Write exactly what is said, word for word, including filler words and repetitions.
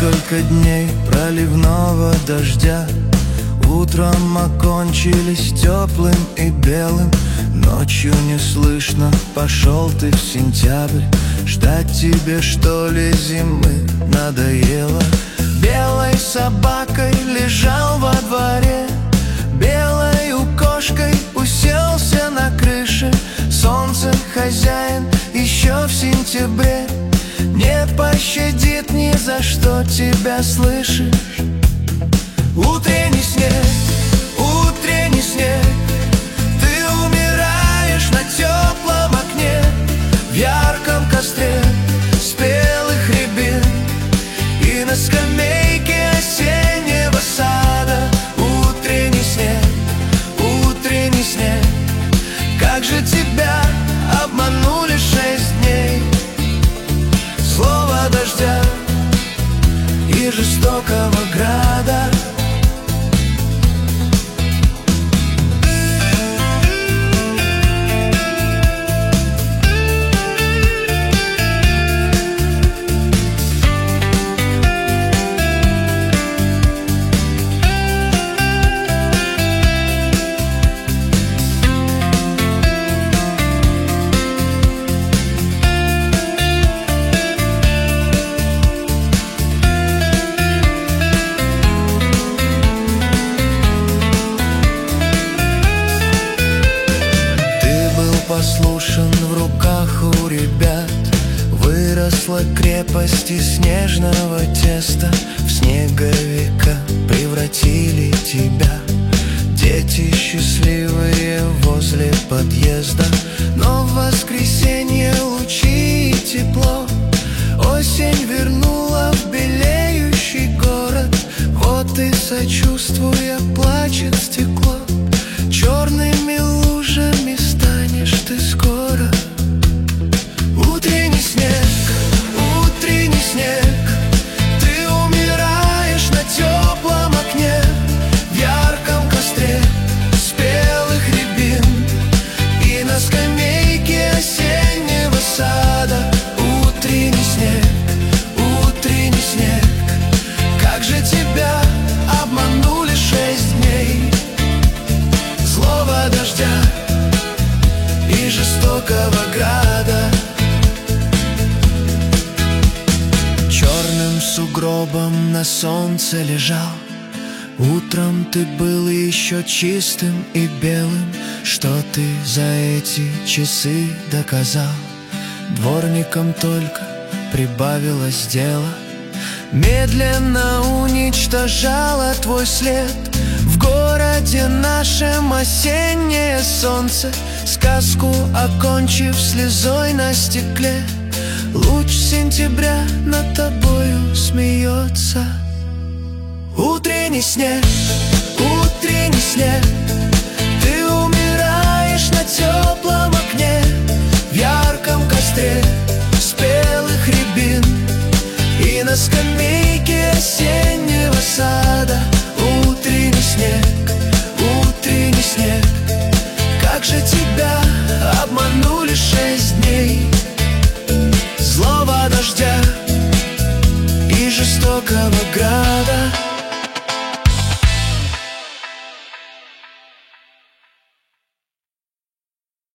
Несколько дней проливного дождя утром окончились теплым и белым. Ночью не слышно, пошел ты в сентябрь. Ждать тебе, что ли, зимы надоело? Белой собакой лежал во дворе, белою кошкой уселся на крыше. Солнце, хозяин, еще в сентябре не пощадит ни за что тебя, слышишь? Утренний снег, утренний снег, ты умираешь на теплом окне, в ярком костре спелых рябин и на скамейке осеннего сада. Утренний снег, утренний снег, как же тебя обманули шесть дней злого дождя и жестокого града. Послушен в руках у ребят, выросла крепость из снежного теста. В снеговика превратили тебя. Дети счастливые возле подъезда, но в воскресенье лучи и тепло. Осень вернула в белеющий город, вот и сочувствуя плачет стекло. Черными лужами станешь ты скоро. Утренний снег, утренний снег, ты умираешь на теплом окне, в ярком костре спелых рябин и на скамейке осеннего сада. Утренний снег, утренний снег, как же тебя обманули шесть дней злого дождя и жестокого града. Черным сугробом на солнце лежал. Утром ты был еще чистым и белым. Что ты за эти часы доказал? Дворникам только прибавилось дела. Медленно уничтожало твой след в городе нашем осеннее солнце, сказку окончив слезой на стекле. Луч сентября над тобою смеется. Утренний снег, утренний снег, ты умираешь на теплом окне, в ярком костре спелых рябин и на скамейке осеннего сада. Утренний снег, утренний снег, как же тебя обманули шесть дней злого дождя и жестокого града.